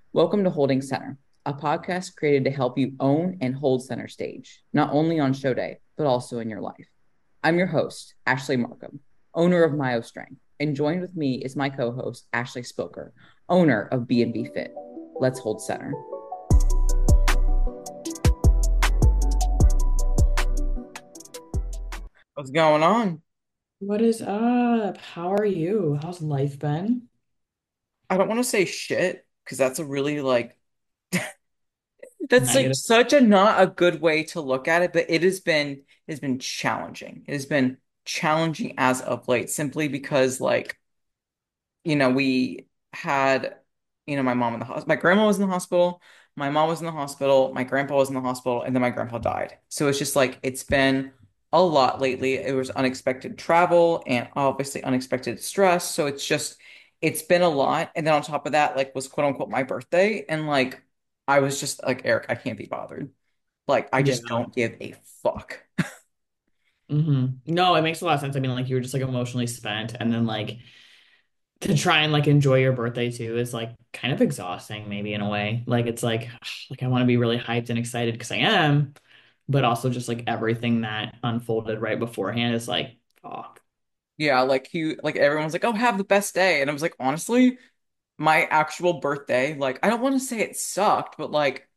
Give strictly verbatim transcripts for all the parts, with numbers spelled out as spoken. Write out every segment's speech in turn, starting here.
Welcome to Holding Center, a podcast created to help you own and hold center stage, not only on show day, but also in your life. I'm your host, Ashley Markham, owner of Myo Strength, and joined with me is my co-host, Ashley Spilker, owner of B and B Fit. Let's hold center. What's going on? What is up? How are you? How's life been? I don't want to say shit because that's a really like that's like Negative. such a not a good way to look at it, but it has been it has been challenging. It has been challenging as of late, simply because like, you know, we had, you know, my mom in the hospital, my grandma was in the hospital, my mom was in the hospital, my grandpa was in the hospital, and then my grandpa died. So it's just like it's been a lot lately. It was unexpected travel and obviously unexpected stress. So it's just it's been a lot. And then on top of that, like was quote unquote my birthday. And like I was just like, Eric, I can't be bothered. Like I just Yeah. don't give a fuck. hmm No, it makes a lot of sense. I mean, like you were just like emotionally spent, and then like to try and like enjoy your birthday too is like kind of exhausting, maybe in a way. Like it's like like I want to be really hyped and excited because I am, but also just like everything that unfolded right beforehand is like, fuck. Yeah, like he like everyone's like, oh, have the best day. And I was like, honestly, my actual birthday, like I don't want to say it sucked, but like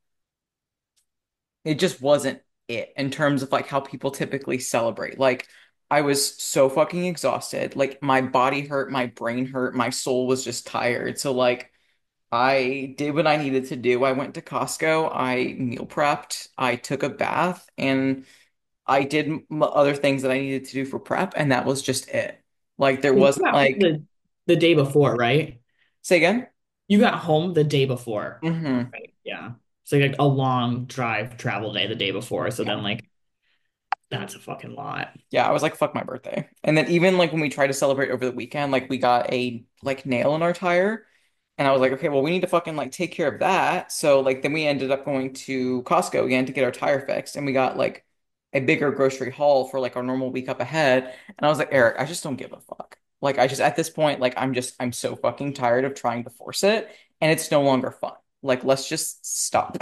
it just wasn't it in terms of like how people typically celebrate. Like I was so fucking exhausted. Like my body hurt, my brain hurt, my soul was just tired. So like I did what I needed to do. I went to Costco, I meal prepped, I took a bath, and I did m other things that I needed to do for prep, and that was just it. Like there You wasn't got home like the the day before, right? say again? You got home the day before. Hmm. Right. Yeah. So like a long drive travel day the day before. So then like that's a fucking lot. Yeah, I was like, fuck my birthday. And then even like when we tried to celebrate over the weekend, like we got a like nail in our tire. And I was like, okay, well, we need to fucking like take care of that. So like then we ended up going to Costco again to get our tire fixed. And we got like a bigger grocery haul for like our normal week up ahead. And I was like, Eric, I just don't give a fuck. Like I just at this point, like I'm just I'm so fucking tired of trying to force it. And it's no longer fun. Like let's just stop.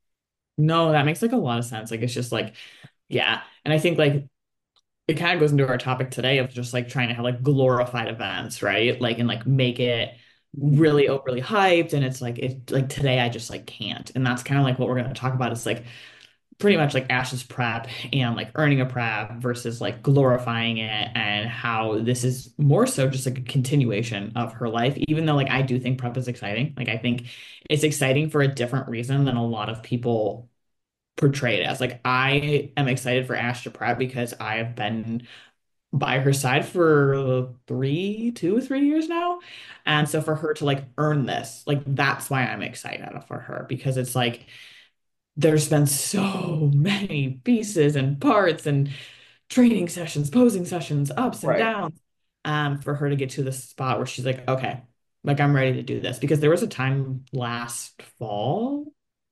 No, that makes like a lot of sense. Like it's just like, yeah. And I think like it kind of goes into our topic today of just like trying to have like glorified events, right? Like and like make it really overly hyped. And it's like it like today I just like can't. And that's kind of like what we're gonna talk about. It's like pretty much like Ash's prep and like earning a prep versus like glorifying it and how this is more so just like a continuation of her life, even though like I do think prep is exciting. Like I think it's exciting for a different reason than a lot of people portray it as. Like I am excited for Ash to prep because I have been by her side for three, two, three years now. And so for her to like earn this, like that's why I'm excited for her because it's like there's been so many pieces and parts and training sessions, posing sessions, ups and Right. downs, um, for her to get to the spot where she's like, okay, like I'm ready to do this. Because there was a time last fall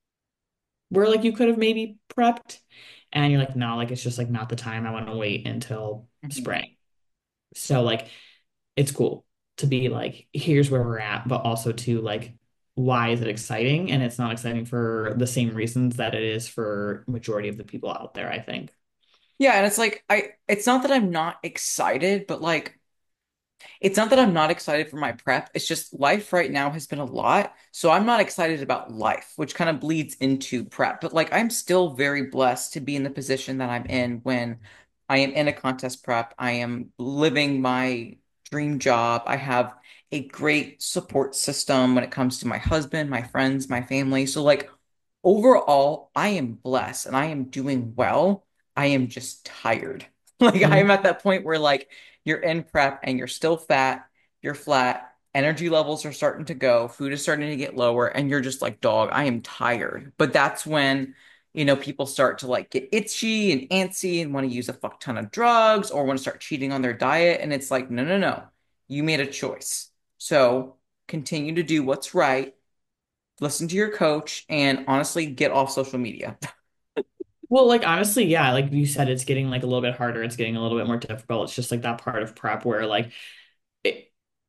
where like you could have maybe prepped and you're like, no, like it's just like not the time. I want to wait until Mhm. spring. So like it's cool to be like, here's where we're at, but also to like, why is it exciting? And it's not exciting for the same reasons that it is for majority of the people out there, I think. Yeah, and it's like I it's not that I'm not excited, but like it's not that I'm not excited for my prep. It's just life right now has been a lot. So I'm not excited about life, which kind of bleeds into prep. But like I'm still very blessed to be in the position that I'm in when I am in a contest prep. I am living my dream job. I have a great support system when it comes to my husband, my friends, my family. So like overall, I am blessed and I am doing well. I am just tired. Like I am Mm. at that point where like you're in prep and you're still fat, you're flat, energy levels are starting to go, food is starting to get lower, and you're just like, dog, I am tired. But that's when, you know, people start to like get itchy and antsy and want to use a fuck ton of drugs or want to start cheating on their diet. And it's like, no, no, no. You made a choice. So continue to do what's right, listen to your coach, and honestly get off social media. Well, like honestly, yeah, like you said, it's getting like a little bit harder. It's getting a little bit more difficult. It's just like that part of prep where like it,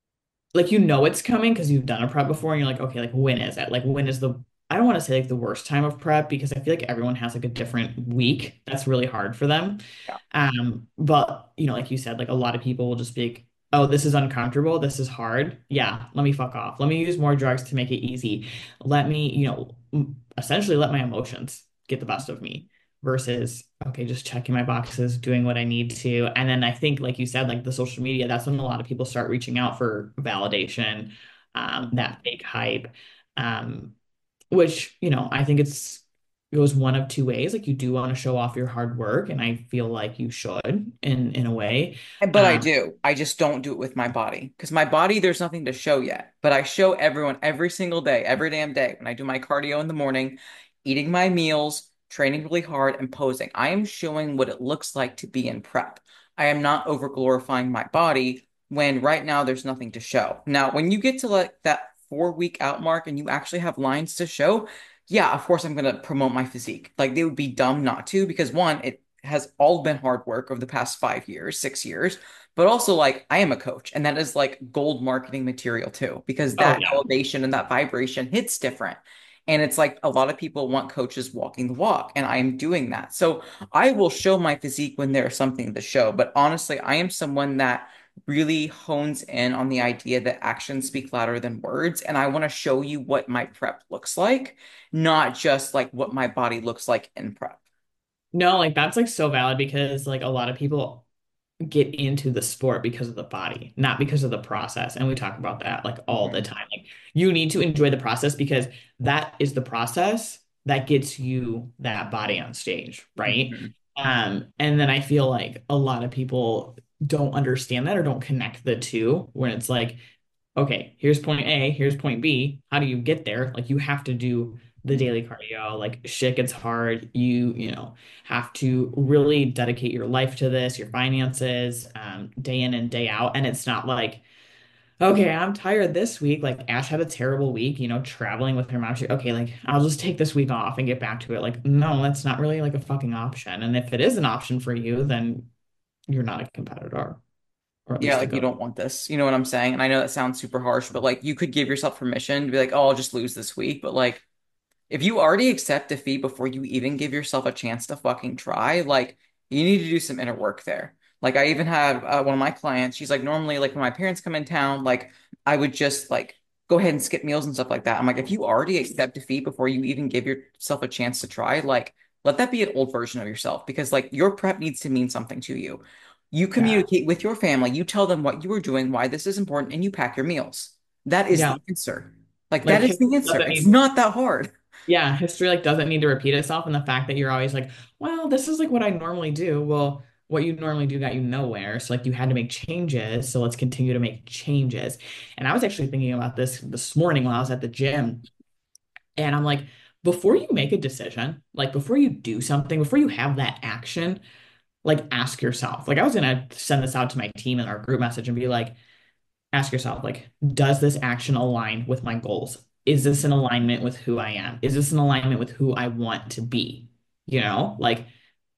like you know it's coming because you've done a prep before and you're like, okay, like when is it? Like when is the I don't want to say like the worst time of prep because I feel like everyone has like a different week that's really hard for them. Yeah. Um, but you know, like you said, like a lot of people will just be like, oh, this is uncomfortable, this is hard. Yeah, let me fuck off. Let me use more drugs to make it easy. Let me, you know, m- essentially let my emotions get the best of me versus okay, just checking my boxes, doing what I need to. And then I think, like you said, like the social media, that's when a lot of people start reaching out for validation, um, Mhm. that fake hype, um, which, you know, I think it's goes one of two ways. Like you do want to show off your hard work, and I feel like you should in in a way. But I Um, do. I just don't do it with my body because my body, there's nothing to show yet. But I show everyone every single day, every damn day when I do my cardio in the morning, eating my meals, training really hard, and posing. I am showing what it looks like to be in prep. I am not over glorifying my body when right now there's nothing to show. Now, when you get to like that four week out mark and you actually have lines to show, yeah, of course I'm going to promote my physique. Like they would be dumb not to because one, it has all been hard work over the past five years, six years, but also like I am a coach and that is like gold marketing material too, because oh that yeah. elevation and that vibration hits different. And it's like a lot of people want coaches walking the walk, and I am doing that. So I will show my physique when there's something to show. But honestly, I am someone that really hones in on the idea that actions speak louder than words. And I want to show you what my prep looks like, not just like what my body looks like in prep. No, like that's like so valid because like a lot of people get into the sport because of the body, not because of the process. And we talk about that like all the Mhm. time. Like you need to enjoy the process because that is the process that gets you that body on stage, right? Mhm. Um, and then I feel like a lot of people don't understand that or don't connect the two when it's like, okay, here's point A, here's point B. How do you get there? Like you have to do the daily cardio. Like shit gets hard. You, you know, have to really dedicate your life to this, your finances, um, day in and day out. And it's not like, okay, I'm tired this week. Like Ash had a terrible week, you know, traveling with her mom. She, okay, like I'll just take this week off and get back to it. Like, no, that's not really like a fucking option. And if it is an option for you, then you're not a competitor, or at Yeah, least a like you good. don't want this. You know what I'm saying? And I know that sounds super harsh, but like you could give yourself permission to be like, oh, I'll just lose this week. But like if you already accept defeat before you even give yourself a chance to fucking try, like you need to do some inner work there. Like I even had uh, one of my clients, she's like, normally like when my parents come in town, like I would just like go ahead and skip meals and stuff like that. I'm like, if you already accept defeat before you even give yourself a chance to try, like let that be an old version of yourself because like your prep needs to mean something to you. You Yeah. communicate with your family, you tell them what you are doing, why this is important, and you pack your meals. That is Yeah. the answer. Like Like that is history the answer. doesn't It's need not that hard. Yeah, history like doesn't need to repeat itself, and the fact that you're always like, well, this is like what I normally do. Well, what you normally do got you nowhere. So like you had to make changes. So let's continue to make changes. And I was actually thinking about this this morning while I was at the gym. And I'm like, before you make a decision, like before you do something, before you have that action, like ask yourself. Like I was gonna send this out to my team in our group message and be like, ask yourself, like, does this action align with my goals? Is this in alignment with who I am? Is this in alignment with who I want to be? You know, like,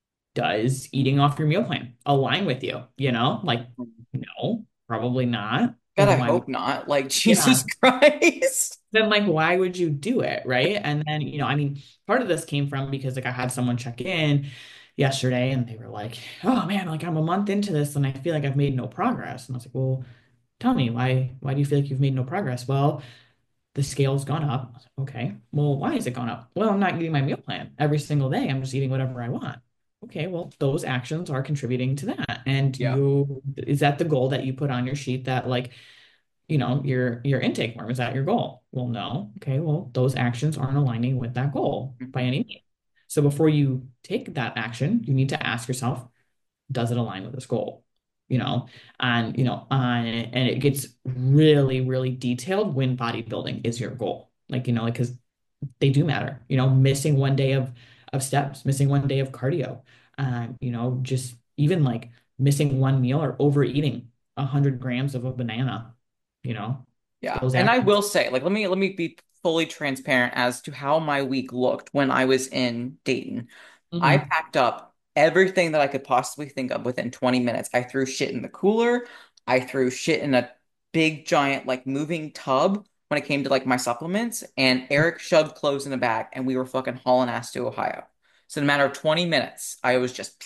does eating off your meal plan align with you? You know, like, no, probably not. Well, God, I then why would, hope not. Like, yeah, Jesus Christ. then like, why would you do it? Right. And then, you know, I mean, part of this came from because like I had someone check in yesterday and they were like, oh man, like I'm a month into this and I feel like I've made no progress. And I was like, well, tell me why why do you feel like you've made no progress? Well, the scale's gone up. I was like, okay, well, why has it gone up? Well, I'm not eating my meal plan every single day. I'm just eating whatever I want. Okay, well, those actions are contributing to that. And Yeah. you is that the goal that you put on your sheet that like, you know, your your intake form, is that your goal? Well, no. Okay, well, those actions aren't aligning with that goal by Mhm. any means. So before you take that action, you need to ask yourself, does it align with this goal? You know, and you know, uh, and it gets really, really detailed when bodybuilding is your goal. Like, you know, like because they do matter. You know, missing one day of of steps, missing one day of cardio, um, you know, just even like missing one meal or overeating a hundred grams of a banana. You know, Yeah. those And I actions. will say, like, let me let me be fully transparent as to how my week looked when I was in Dayton. I Hmm. packed up everything that I could possibly think of within twenty minutes. I threw shit in the cooler. I threw shit in a big giant like moving tub when it came to like my supplements, and Eric shoved clothes in a bag, and we were fucking hauling ass to Ohio. So in a matter of twenty minutes, I was just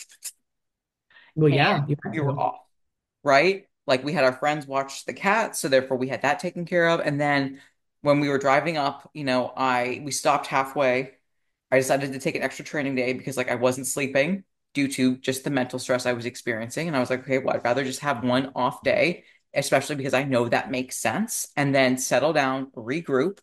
Well, and yeah, you have we were to. off, right? Like we had our friends watch the cat, so therefore we had that taken care of. And then when we were driving up, you know, I we stopped halfway. I decided to take an extra training day because like I wasn't sleeping due to just the mental stress I was experiencing. And I was like, okay, well, I'd rather just have one off day, especially because I know that makes sense, and then settle down, regroup,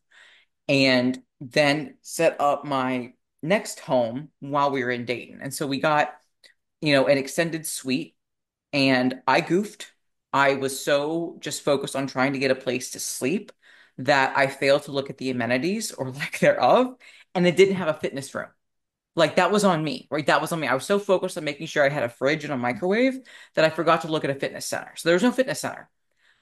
and then set up my next home while we were in Dayton. And so we got, you know, an extended suite, and I goofed. I was so just focused on trying to get a place to sleep that I failed to look at the amenities or lack thereof, and it didn't have a fitness room. Like that was on me, right? That was on me. I was so focused on making sure I had a fridge and a microwave that I forgot to look at a fitness center. So there was no fitness center.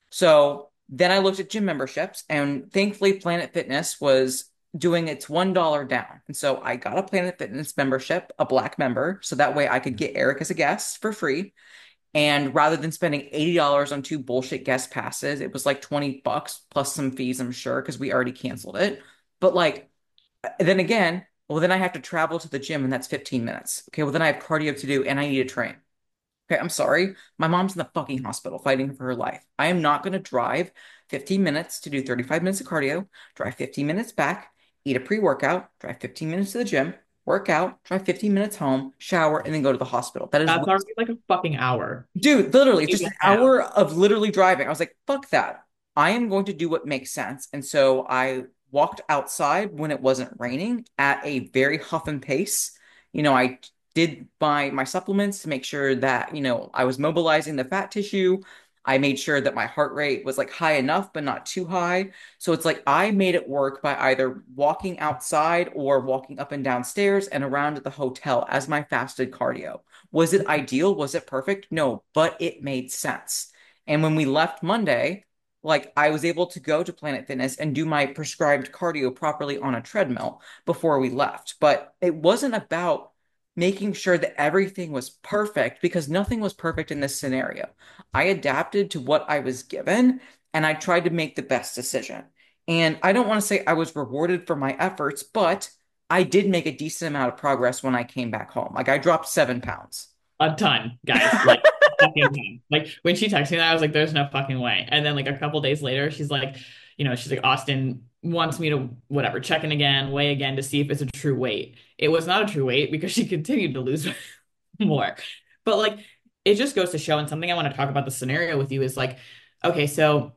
So then I looked at gym memberships, and thankfully Planet Fitness was doing its one dollar down. And so I got a Planet Fitness membership, a black member, so that way I could get Eric as a guest for free. And rather than spending eighty dollars on two bullshit guest passes, it was like twenty bucks plus some fees, I'm sure, because we already canceled it. But like, then again, well, then I have to travel to the gym, and that's fifteen minutes. Okay, well, then I have cardio to do, and I need to train. Okay, I'm sorry. My mom's in the fucking hospital fighting for her life. I am not going to drive fifteen minutes to do thirty-five minutes of cardio, drive fifteen minutes back, eat a pre-workout, drive fifteen minutes to the gym, work out, drive fifteen minutes home, shower, and then go to the hospital. That is, That's already like a fucking hour. dude, literally Maybe just an a half. hour of literally driving. I was like, fuck that. I am going to do what makes sense. And so I walked outside when it wasn't raining at a very huff and pace. You know, I did my my supplements to make sure that, you know, I was mobilizing the fat tissue. I made sure that my heart rate was like high enough, but not too high. So it's like I made it work by either walking outside or walking up and down stairs and around at the hotel as my fasted cardio. Was it ideal? Was it perfect? No, but it made sense. And when we left Monday, like I was able to go to Planet Fitness and do my prescribed cardio properly on a treadmill before we left. But it wasn't about making sure that everything was perfect because nothing was perfect in this scenario. I adapted to what I was given, and I tried to make the best decision. And I don't want to say I was rewarded for my efforts, but I did make a decent amount of progress when I came back home. Like I dropped seven pounds. A ton, guys. Like fucking ton. Like when she texted me that, I was like, there's no fucking way. And then like a couple days later, she's like, you know, she's like, Austin wants me to whatever, check in again, weigh again to see if it's a true weight. It was not a true weight because she continued to lose more. But like it just goes to show, and something I want to talk about the scenario with you is like, okay, so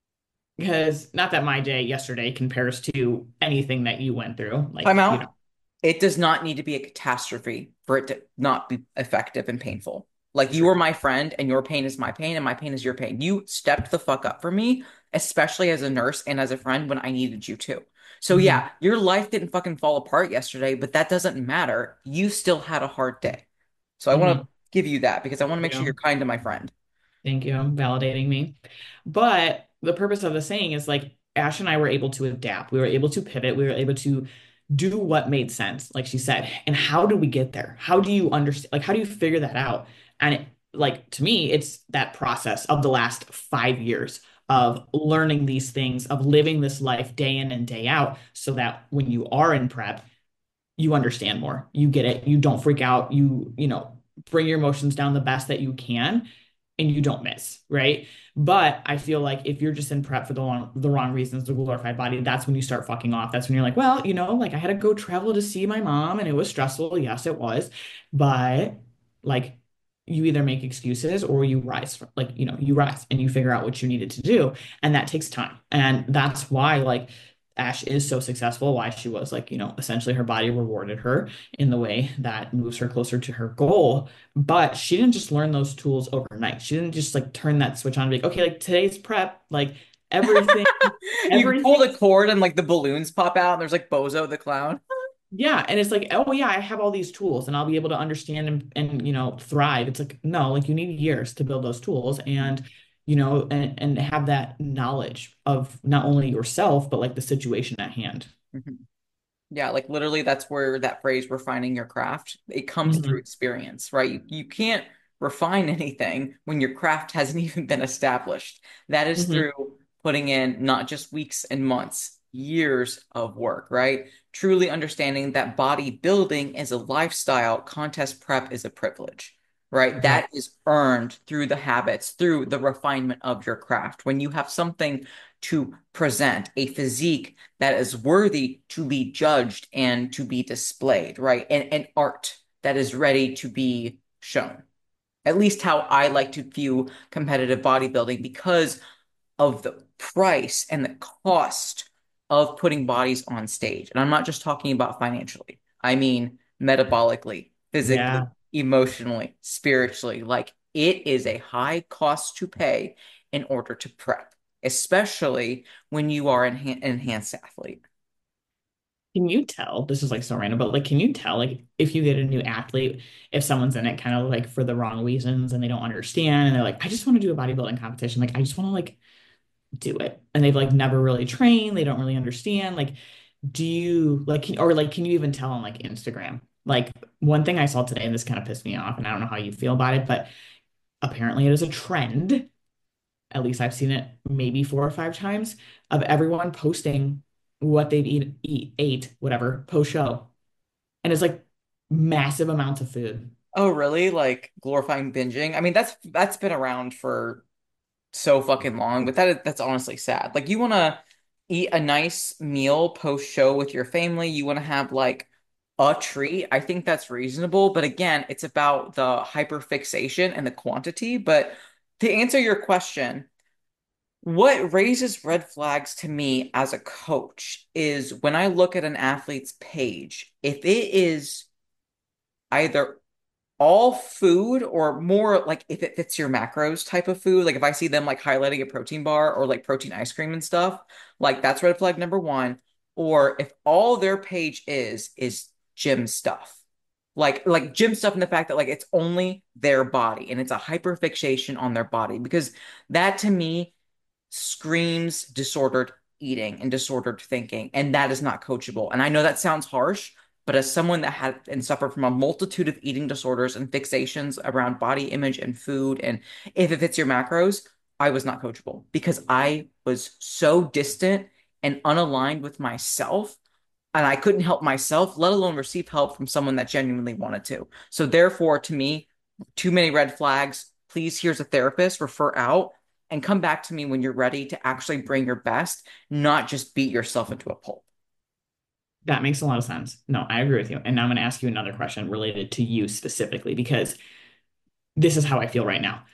because not that my day yesterday compares to anything that you went through, Time like, you know, out. It does not need to be a catastrophe for it to not be effective and painful. Like you true. are my friend, and your pain is my pain, and my pain is your pain. You stepped the fuck up for me, especially as a nurse and as a friend when I needed you to. So Mhm. yeah, your life didn't fucking fall apart yesterday, but that doesn't matter. You still had a hard day. So I want to Mhm. give you that because I want to make sure you're Yeah. kind to my friend. Thank you. Validating me. But the purpose of the saying is like Ash and I were able to adapt. We were able to pivot. We were able to do what made sense, like she said. And how do we get there? How do you understand? Like, how do you figure that out? And it, like to me, it's that process of the last five years of learning these things, of living this life day in and day out, so that when you are in prep, you understand more. You get it. You don't freak out. You, you know, bring your emotions down the best that you can and you don't miss, right? But I feel like if you're just in prep for the wrong the wrong reasons, the glorified body, that's when you start fucking off. That's when you're like, well, you know, like I had to go travel to see my mom and it was stressful. Yes, it was. But like you either make excuses or you rise from, like, you know, you rise and you figure out what you needed to do. And that takes time. And that's why like Ash is so successful, why she was like, you know, essentially her body rewarded her in the way that moves her closer to her goal. But she didn't just learn those tools overnight. She didn't just like turn that switch on and be like, okay, like today's prep, like everything, You pull everything. the cord and like the balloons pop out, and there's like Bozo the clown. Yeah. And it's like, oh yeah, I have all these tools and I'll be able to understand and, and you know, thrive. It's like, no, like you need years to build those tools and you know, and, and have that knowledge of not only yourself, but like the situation at hand. Mhm. Yeah, like literally that's where that phrase refining your craft, it comes through Mhm. experience, right? You, you can't refine anything when your craft hasn't even been established. That is Hmm. through putting in not just weeks and months, years of work, right? Truly understanding that bodybuilding is a lifestyle, contest prep is a privilege, right? Yeah. That is earned through the habits, through the refinement of your craft. When you have something to present, a physique that is worthy to be judged and to be displayed, right? And, and art that is ready to be shown. At least how I like to view competitive bodybuilding because of the price and the cost of putting bodies on stage. And I'm not just talking about financially, I mean metabolically, physically, Yeah. emotionally, spiritually. Like it is a high cost to pay in order to prep, especially when you are an enhanced athlete. Can you tell, this is like so random, but like, can you tell, like, if you get a new athlete, if someone's in it kind of like for the wrong reasons and they don't understand and they're like, I just want to do a bodybuilding competition. Like, I just want to like do it. And they've like never really trained. They don't really understand. Like, do you like, can, or like, can you even tell on like Instagram? Like, one thing I saw today, and this kind of pissed me off, and I don't know how you feel about it, but apparently it is a trend. At least I've seen it maybe four or five times of everyone posting what they've eat, eat, ate, whatever, post show. And it's like massive amounts of food. Oh, really? Like glorifying binging? I mean, that's that's been around for so fucking long, but that that's honestly sad. Like you want to eat a nice meal post show with your family, you want to have like a treat. I think that's reasonable, but again, it's about the hyperfixation and the quantity. But to answer your question, what raises red flags to me as a coach is when I look at an athlete's page, if it is either all food or more like if it fits your macros type of food. Like if I see them like highlighting a protein bar or like protein ice cream and stuff, like that's red flag number one. Or if all their page is is gym stuff. Like like gym stuff in the fact that like it's only their body and it's a hyperfixation on their body because that to me screams disordered eating and disordered thinking, and that is not coachable. And I know that sounds harsh, but as someone that had and suffered from a multitude of eating disorders and fixations around body image and food, and if it fits your macros, I was not coachable because I was so distant and unaligned with myself. And I couldn't help myself, let alone receive help from someone that genuinely wanted to. So, therefore, to me, too many red flags. Please, here's a therapist, refer out, and come back to me when you're ready to actually bring your best, not just beat yourself into a pulp. That makes a lot of sense. No, I agree with you. And now I'm going to ask you another question related to you specifically, because this is how I feel right now.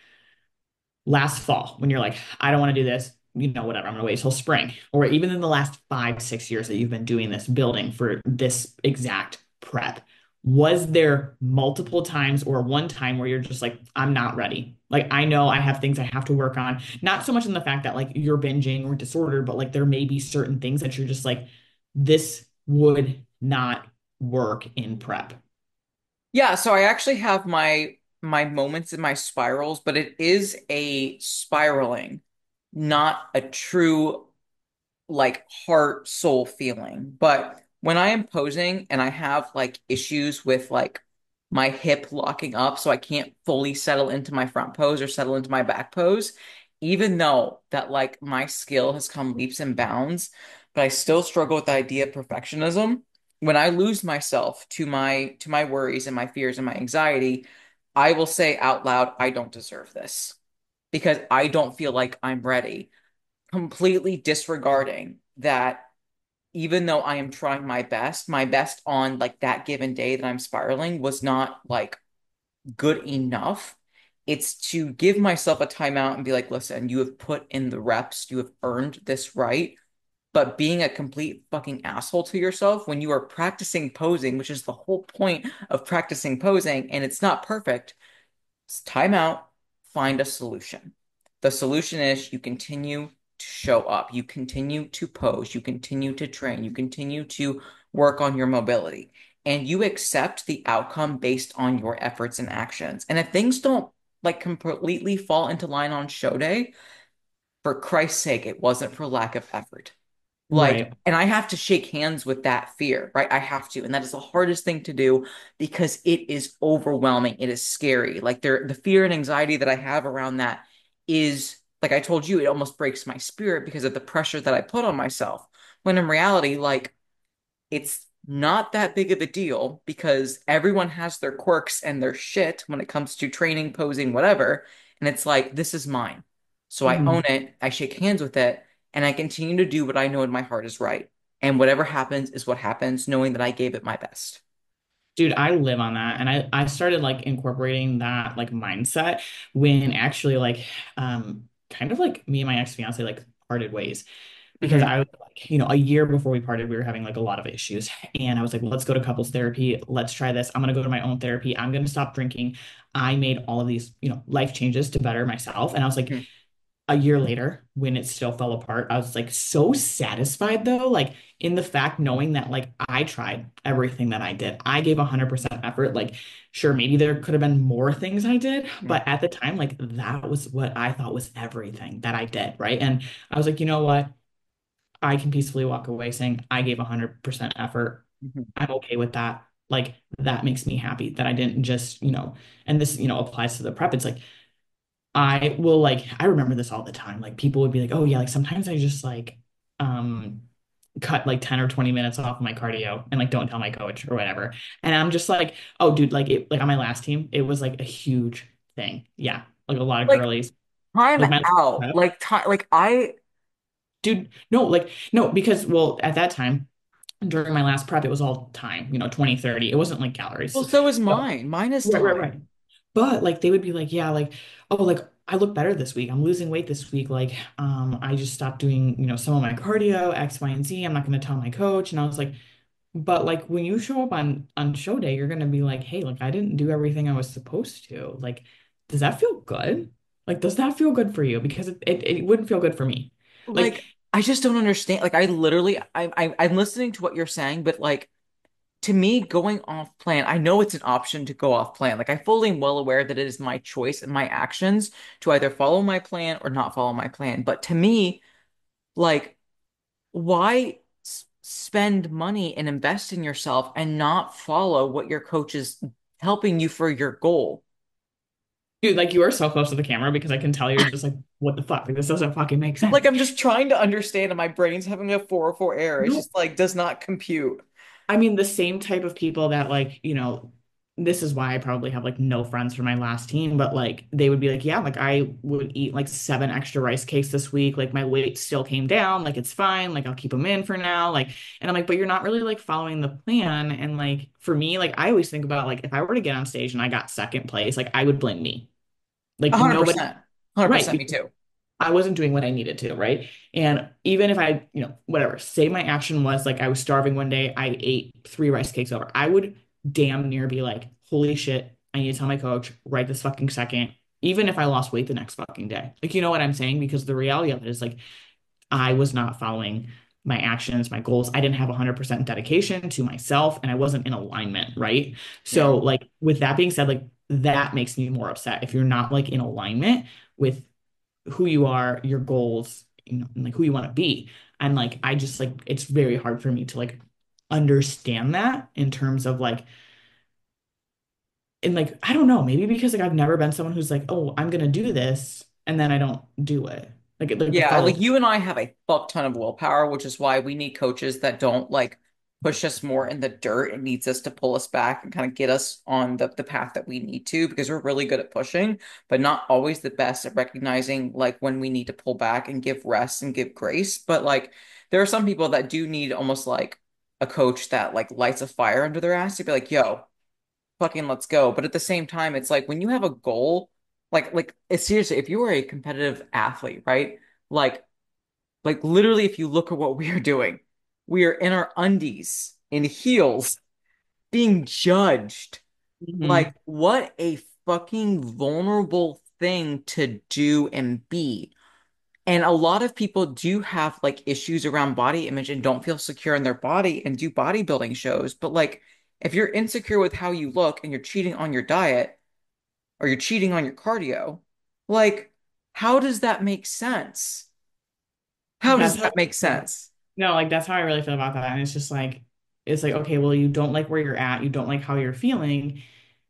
Last fall, when you're like, I don't want to do this, you know, whatever, I'm going to wait till spring. Or even in the last five, six years that you've been doing this building for this exact prep, was there multiple times or one time where you're just like, I'm not ready? Like, I know I have things I have to work on. Not so much in the fact that like you're binging or disordered, but like there may be certain things that you're just like, this would not work in prep. Yeah, so I actually have my my moments in my spirals, but it is a spiraling, not a true like heart soul feeling. But when I am posing and I have like issues with like my hip locking up so I can't fully settle into my front pose or settle into my back pose, even though that like my skill has come leaps and bounds, but I still struggle with the idea of perfectionism. When I lose myself to my to my worries and my fears and my anxiety, I will say out loud, I don't deserve this because I don't feel like I'm ready, completely disregarding that even though I am trying my best, my best on like that given day that I'm spiraling was not like good enough. It's to give myself a timeout and be like, listen, you have put in the reps, you have earned this right. But being a complete fucking asshole to yourself when you are practicing posing, which is the whole point of practicing posing, and it's not perfect, time out, find a solution. The solution is you continue to show up, you continue to pose, you continue to train, you continue to work on your mobility, and you accept the outcome based on your efforts and actions. And if things don't like completely fall into line on show day, for Christ's sake, it wasn't for lack of effort. Like, Right. and I have to shake hands with that fear, right? I have to. And that is the hardest thing to do because it is overwhelming. It is scary. Like there, the fear and anxiety that I have around that is, like I told you, it almost breaks my spirit because of the pressure that I put on myself. When in reality, like it's not that big of a deal because everyone has their quirks and their shit when it comes to training, posing, whatever. And it's like, this is mine. So I own Mhm. it, I shake hands with it, and I continue to do what I know in my heart is right. And whatever happens is what happens, knowing that I gave it my best. Dude, I live on that. And I, I started like incorporating that like mindset when actually like um kind of like me and my ex-fiance like parted ways. Because Hmm. I was like, you know, a year before we parted, we were having like a lot of issues. And I was like, let's go to couples therapy. Let's try this. I'm going to go to my own therapy. I'm going to stop drinking. I made all of these, you know, life changes to better myself. And I was like, Hmm. a year later, when it still fell apart, I was like so satisfied though, like in the fact knowing that like I tried everything that I did. I gave one hundred percent effort. Like, sure, maybe there could have been more things I did, Hmm. but at the time, like that was what I thought was everything that I did. Right. And I was like, you know what? I can peacefully walk away saying I gave one hundred percent effort. Hmm. I'm okay with that. Like that makes me happy that I didn't just, you know, and this, you know, applies to the prep. It's like I will like I remember this all the time. Like people would be like, "Oh yeah, like sometimes I just like um cut like ten or twenty minutes off of my cardio and like don't tell my coach or whatever." And I'm just like, "Oh dude, like it like on my last team, it was like a huge thing." Yeah. Like a lot of Like, girlies. time Like my out. Like, time, like, I, dude, no, like no, because well, at that time during my last prep, it was all time, you know, twenty thirty. It wasn't like calories. well, so is So, mine. Mine is right, right, time. right. But like they would be like, yeah, like, oh, like I look better this week. I'm losing weight this week. Like, um, I just stopped doing, you know, some of my cardio, X, Y, and Z. I'm not gonna tell my coach. And I was like, but like when you show up on on show day, you're gonna be like, hey, like I didn't do everything I was supposed to. Like, does that feel good? Like, does that feel good for you? Because it, it, it wouldn't feel good for me. Like, Like, I just don't understand. Like, I literally, I, I, I'm listening to what you're saying, but like, to me, going off plan, I know it's an option to go off plan. Like I fully am well aware that it is my choice and my actions to either follow my plan or not follow my plan. But to me, like, why s- spend money and invest in yourself and not follow what your coach is helping you for your goal? dude, like you are so close to the camera because I can tell you're just like, what the fuck? Like this doesn't fucking make Like sense. I'm just trying to understand, and my brain's having a four oh four error. It's No, just like does not compute. I mean, the same type of people that like, you know, this is why I probably have like no friends from my last team, but like they would be like, yeah, like I would eat like seven extra rice cakes this week. Like my weight still came down. Like it's fine. Like I'll keep them in for now. Like, and I'm like, but you're not really like following the plan. And like for me, like I always think about like if I were to get on stage and I got second place, like I would blame me. A Like hundred nobody, percent. A hundred right? percent me too. I wasn't doing what I needed to, right? And even if I, you know, whatever, say my action was like I was starving one day, I ate three rice cakes over. I would damn near be like, holy shit, I need to tell my coach right this fucking second, even if I lost weight the next fucking day. Like, you know what I'm saying? Because the reality of it is like I was not following my actions, my goals. I didn't have one hundred percent dedication to myself and I wasn't in alignment, right? Yeah. So, like, with that being said, like, that makes me more upset if you're not like in alignment with who you are, your goals, you know, and like who you want to be. And like I just like it's very hard for me to like understand that in terms of like and like I don't know, maybe because like I've never been someone who's like, "Oh, I'm gonna do this," and then I don't do it. Like like the Yeah, like follow. you and I have a fuck ton of willpower, which is why we need coaches that don't like push us more in the dirt. It needs us to pull us back and kind of get us on the, the path that we need to because we're really good at pushing, but not always the best at recognizing like when we need to pull back and give rest and give grace. But like there are some people that do need almost like a coach that like lights a fire under their ass to be like, yo, fucking let's go. But at the same time, it's like when you have a goal, like like it's seriously, if you are a competitive athlete, right? Like like literally if you look at what we are doing, we are in our undies, in heels, being judged. Like Mhm. what a fucking vulnerable thing to do and be. And a lot of people do have like issues around body image and don't feel secure in their body and do bodybuilding shows. But like if you're insecure with how you look and you're cheating on your diet, or you're cheating on your cardio. Like, how does that make sense? How does That's that make sense? No, like that's how I really feel about that. And it's just like, it's like, okay, well, you don't like where you're at, you don't like how you're feeling,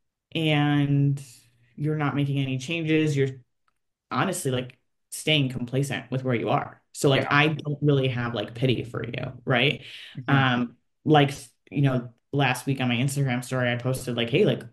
and you're not making any changes. You're honestly like staying complacent with where you are. So like Yeah. I don't really have like pity for you, right? Mhm. Um, like you know, last week on my Instagram story, I posted like, hey, like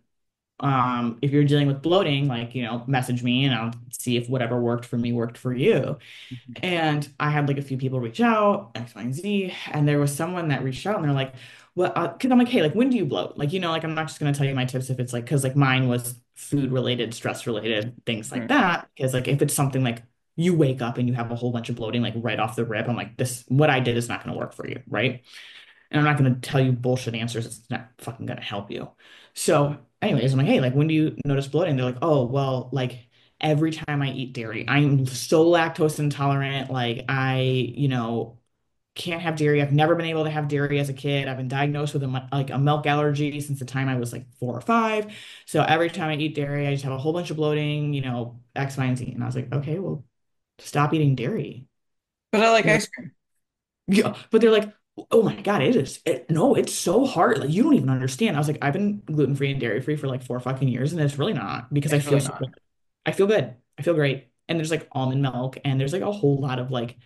um, if you're dealing with bloating, like, you know, message me and I'll see if whatever worked for me worked for you. Mhm. And I had like a few people reach out, X, Y, and Z. And there was someone that reached out and they're like, well, uh, cause I'm like, hey, like when do you bloat? Like, you know, like I'm not just gonna tell you my tips if it's like, cause like mine was food related, stress related, things like Mhm. that. Cause like if it's something like you wake up and you have a whole bunch of bloating, like right off the rip, I'm like, this, what I did is not gonna work for you, right? And I'm not gonna tell you bullshit answers. It's not fucking gonna help you. So, anyways, I'm like, hey, like when do you notice bloating? They're like, oh, well, like every time I eat dairy, I'm so lactose intolerant. Like I, you know, can't have dairy. I've never been able to have dairy as a kid. I've been diagnosed with a mi- like a milk allergy since the time I was like four or five. So every time I eat dairy, I just have a whole bunch of bloating, you know, X, Y, and Z. And I was like, okay, well, stop eating dairy. But I like They're ice cream. yeah, but they're like, oh my God, it is. It, no, it's so hard. Like you don't even understand. I was like, I've been gluten free and dairy free for like four fucking years, and it's really not because I It's feel really so not. good. I feel good. I feel great. And there's like almond milk, and there's like a whole lot of like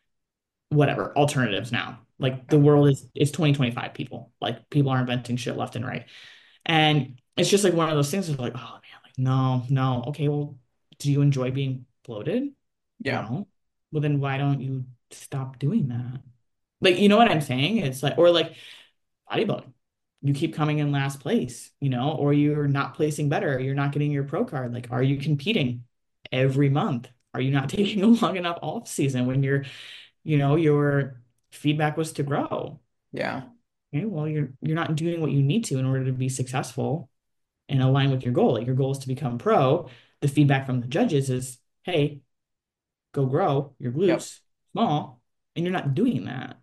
whatever alternatives now. Like the Yeah. world is it's twenty twenty-five people. Like people are inventing shit left and right. And it's just like one of those things that's like, oh man, like no, no. Okay, well, do you enjoy being bloated? Yeah. No. Well, then why don't you stop doing that? Like, you know what I'm saying? It's like, or like bodybuilding. You keep coming in last place, you know, or you're not placing better. You're not getting your pro card. Like, are you competing every month? Are you not taking a long enough off season when you're, you know, your feedback was to grow? Yeah. Okay, well, you're you're not doing what you need to in order to be successful and align with your goal. Like your goal is to become pro. The feedback from the judges is, hey, go grow your Yep. glutes small, and you're not doing that.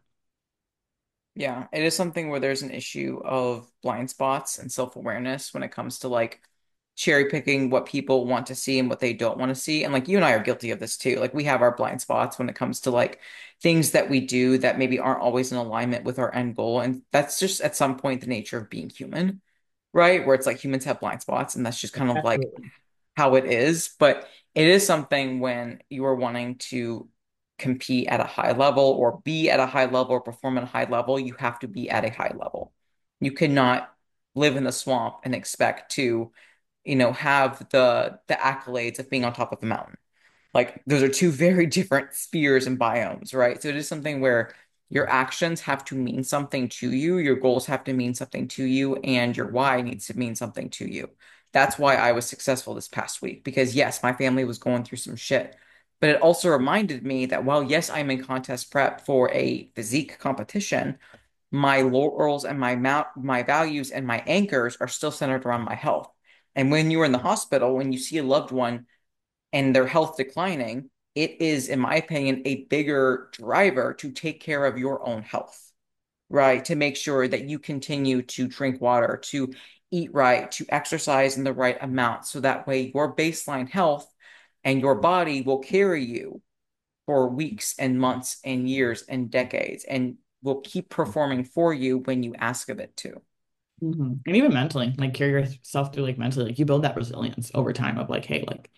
Yeah. It is something where there's an issue of blind spots and self-awareness when it comes to like cherry picking what people want to see and what they don't want to see. And like you and I are guilty of this too. Like we have our blind spots when it comes to like things that we do that maybe aren't always in alignment with our end goal. And that's just at some point the nature of being human, right? Where it's like humans have blind spots and that's just kind of like Absolutely. how it is, but it is something when you are wanting to compete at a high level or be at a high level or perform at a high level, you have to be at a high level. You cannot live in the swamp and expect to, you know, have the the accolades of being on top of a mountain. Like those are two very different spheres and biomes, right? So it is something where your actions have to mean something to you, your goals have to mean something to you, and your why needs to mean something to you. That's why I was successful this past week because yes, my family was going through some shit. But it also reminded me that while yes, I'm in contest prep for a physique competition, my laurels and my mount, my values and my anchors are still centered around my health. And when you're in the hospital, when you see a loved one and their health declining, it is, in my opinion, a bigger driver to take care of your own health, right? To make sure that you continue to drink water, to eat right, to exercise in the right amount. So that way your baseline health and your body will carry you for weeks and months and years and decades and will keep performing for you when you ask of it to. hmm And even mentally, like carry yourself through like mentally, like you build that resilience over time of like, hey, like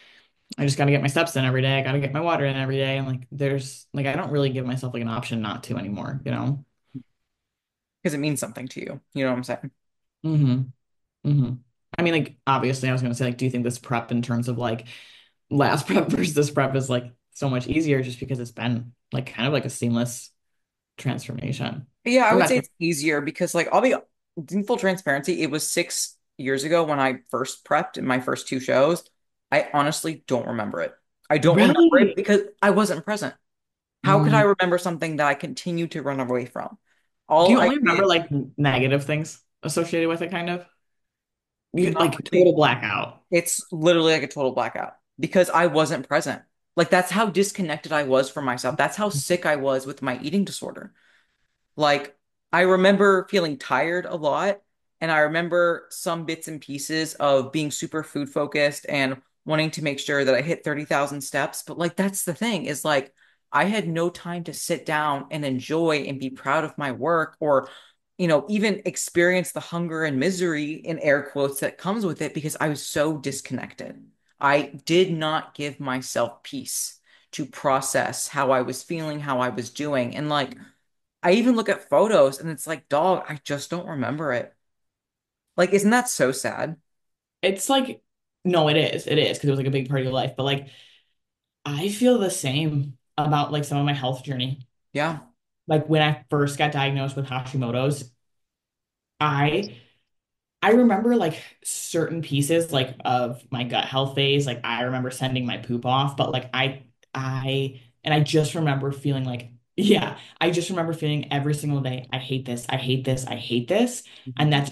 I just got to get my steps in every day. I got to get my water in every day. And like, there's like, I don't really give myself like an option not to anymore, you know? Because it means something to you. You know what I'm saying? hmm hmm I mean, like, obviously, I was going to say, like, do you think this prep in terms of like last prep versus this prep is like so much easier just because it's been like kind of like a seamless transformation? Yeah, I Or would not, say it's easier because, like, I'll be in full transparency. It was six years ago when I first prepped in my first two shows. I honestly don't remember it. I don't remember it really? because I wasn't present. How could I Mm. remember something that I continue to run away from? Do All you I only remember did, like negative things associated with it, kind of? You, not like total really, blackout. it's literally like a total blackout because I wasn't present. Like, that's how disconnected I was from myself. That's how sick I was with my eating disorder. Like, I remember feeling tired a lot, and I remember some bits and pieces of being super food focused and wanting to make sure that I hit thirty thousand steps. But like, that's the thing is like, I had no time to sit down and enjoy and be proud of my work or, you know, even experience the hunger and misery in air quotes that comes with it because I was so disconnected. I did not give myself peace to process how I was feeling, how I was doing. And like, I even look at photos and it's like, dog, I just don't remember it. Like, isn't that so sad? It's like, no, it is. It is because it was like a big part of your life. But like, I feel the same about like some of my health journey. Yeah. Like when I first got diagnosed with Hashimoto's, I I remember like certain pieces like of my gut health phase. Like I remember sending my poop off, but like I I and I just remember feeling like yeah, I just remember feeling every single day, I hate this, I hate this, I hate this. And Mhm. that's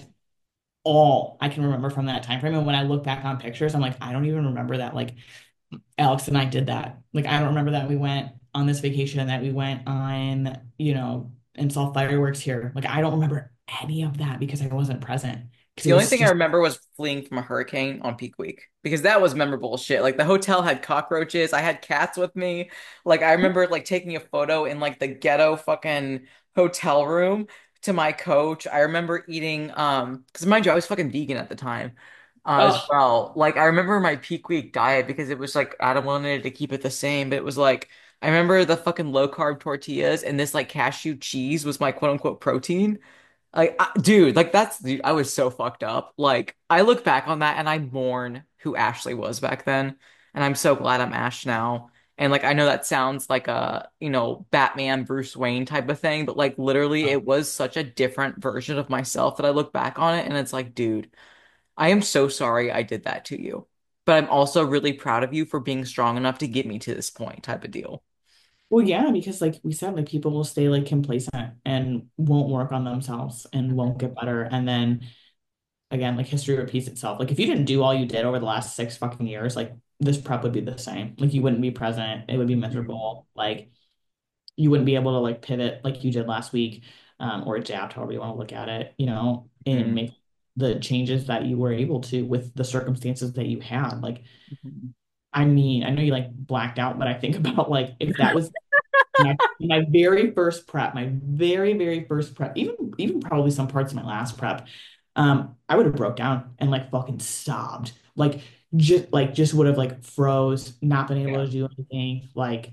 all I can remember from that time frame. And when I look back on pictures, I'm like, I don't even remember that. Like Alex and I did that. Like I don't remember that we went on this vacation, that we went on, you know, and saw fireworks here. Like I don't remember any of that because I wasn't present. Because it The only was thing I just remember was fleeing from a hurricane on peak week because that was memorable shit. Like the hotel had cockroaches. I had cats with me. Like I remember like taking a photo in like the ghetto fucking hotel room to my coach. I remember eating um because mind you, I was fucking vegan at the time uh, as oh, well. Like I remember my peak week diet because it was like Adam wanted to keep it the same, but it was like I remember the fucking low carb tortillas and this like cashew cheese was my quote unquote protein. Like, I, dude, like that's, dude, I was so fucked up. Like, I look back on that and I mourn who Ashley was back then. And I'm so glad I'm Ash now. And like, I know that sounds like a, you know, Batman, Bruce Wayne type of thing, but like, literally, it was such a different version of myself that I look back on it and it's like, dude, I am so sorry I did that to you. But I'm also really proud of you for being strong enough to get me to this point, type of deal. well, yeah, because like we said, like people will stay like complacent and won't work on themselves and won't get better. And then again, like history repeats itself. Like if you didn't do all you did over the last six fucking years, like this prep would be the same. Like you wouldn't be present. It would be Mhm. miserable. Like you wouldn't be able to like pivot like you did last week, um, or adapt, however you want to look at it, you know, and Mhm. make the changes that you were able to with the circumstances that you had. Like, Mhm. I mean, I know you like blacked out, but I think about like if that was my my very first prep, my very, very first prep, even even probably some parts of my last prep, um, I would have broke down and like fucking sobbed. Like just like just would have like froze, not been able Yeah. to do anything, like